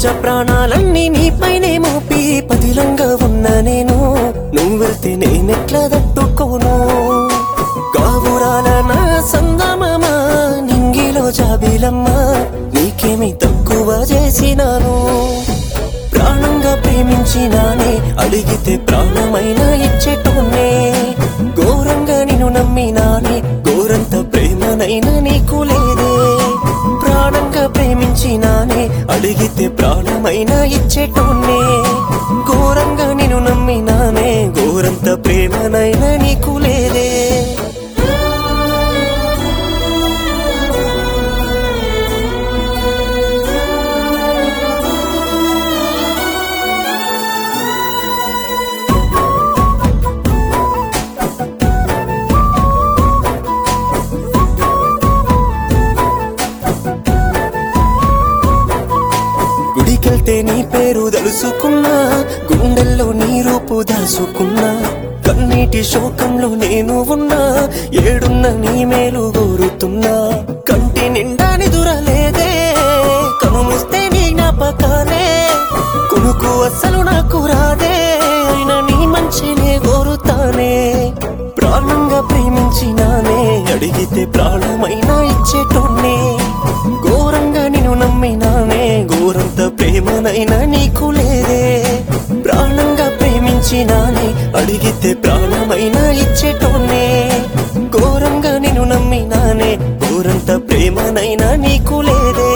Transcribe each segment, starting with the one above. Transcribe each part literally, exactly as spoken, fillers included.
ప్రాణాలన్నీ నీపైనే మోపి పదిలంగా ఉన్న నేను నువ్వు వెళ్తే నేనెట్లా తట్టుకోను కావురాల నా సంగమమ నింగిలో జాబిలమ్మ నీకేమి తక్కువ చేసినాను ప్రాణంగా ప్రేమించినానే అడిగితే ప్రాణమైనా ఇచ్చేటోనే ఘోరంగా నిన్ను నమ్మినానే ఘోరంత ప్రేమనైనా నీకు లేదే ప్రాణంగా ప్రేమించినానే అడిగితే ప్రాణమైనా ఇచ్చేటోనే ఘోరంగా నిన్ను నమ్మినానే ఘోరంత ప్రేమనైనా నీకు లేదే గుడికెళ్తే నీ పేరు తెలుసుకున్నా గుండెల్లో నీ రూపు దాసుకున్నా కన్నీటి శోకంలో నేను ఉన్నా ఏడున్న నీ మేలు కోరుతున్నా కంటి నిండా నిదురలేదే కనుమూస్తే నీ జ్ఞాపకాలే కొనుకు అస్సలు నాకు రాదే అయినా నీ మంచినే కోరుతానే ప్రాణంగా ప్రేమించినానే అడిగితే ప్రాణమైనా ఇచ్చేటోనే ఘోరంగా నిన్ను నమ్మినానే ఘోరంత ప్రేమనైనా నీకు లేదే ప్రాణంగా ప్రేమించినానే అడిగితే ప్రాణమైనా ఇచ్చేటోనే ఘోరంగా నిన్ను నమ్మినానే ఘోరంత ప్రేమనైనా నీకు లేదే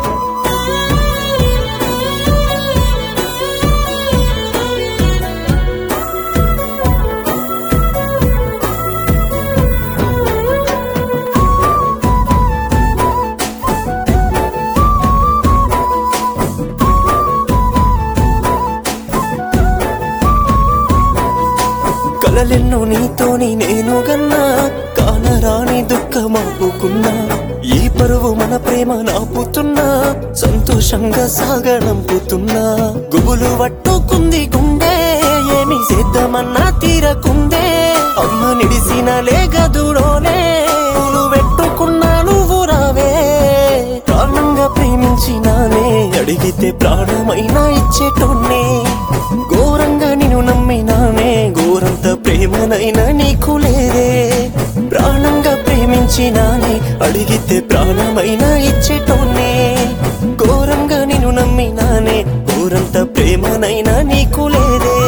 కలలెన్నో నీతోని నేను గన్నా కానరాని దుఃఖమాపుకున్నా ఈ పరువు మన ప్రేమ నాపుతున్నా సంతోషంగా సాగనంపుతున్నా గుబులు పట్టుకుంది గుండె ఏమి చేద్దామన్నా తీరకుందే అమ్మ నిడిసిన లేగదుడోనే పూలు పెట్టుకున్నా నువ్వు రావే ప్రాణంగా ప్రేమించినానే అడిగితే ప్రాణమైనా ఇచ్చేటోనే ఘోరంగా నిన్ను నమ్మినానే ఘోరంత ప్రేమనైనా నీకు లేదే ప్రాణంగా ప్రేమించినానే అడిగితే ప్రాణమైనా ఇచ్చేటోనే ఘోరంగా నిన్ను నమ్మినానే ఘోరంత ప్రేమనైనా నీకు లేదే